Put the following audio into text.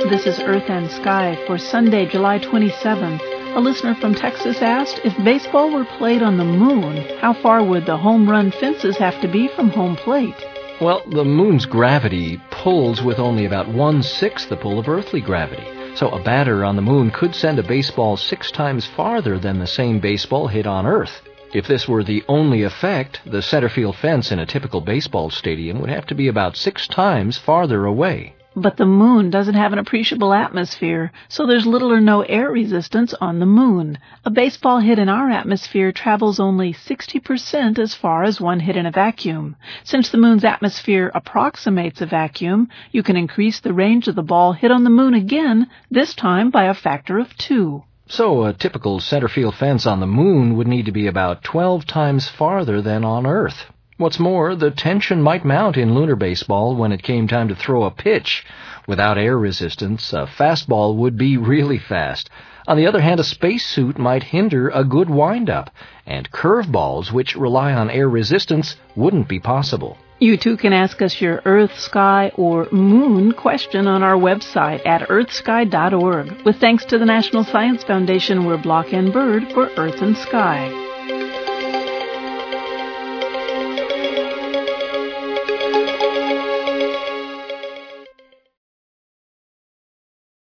This is Earth and Sky for Sunday, July 27th. A listener from Texas asked, if baseball were played on the moon, how far would the home run fences have to be from home plate? Well, the moon's gravity pulls with only about 1/6 the pull of earthly gravity. So a batter on the moon could send a baseball 6 times farther than the same baseball hit on Earth. If this were the only effect, the center field fence in a typical baseball stadium would have to be about 6 times farther away. But the moon doesn't have an appreciable atmosphere, so there's little or no air resistance on the moon. A baseball hit in our atmosphere travels only 60% as far as one hit in a vacuum. Since the moon's atmosphere approximates a vacuum, you can increase the range of the ball hit on the moon again, this time by a factor of 2. So a typical center field fence on the moon would need to be about 12 times farther than on Earth. What's more, the tension might mount in lunar baseball when it came time to throw a pitch. Without air resistance, a fastball would be really fast. On the other hand, a spacesuit might hinder a good wind-up, and curveballs, which rely on air resistance, wouldn't be possible. You too can ask us your Earth, Sky, or Moon question on our website at earthsky.org. With thanks to the National Science Foundation, we're Block and Bird for Earth and Sky.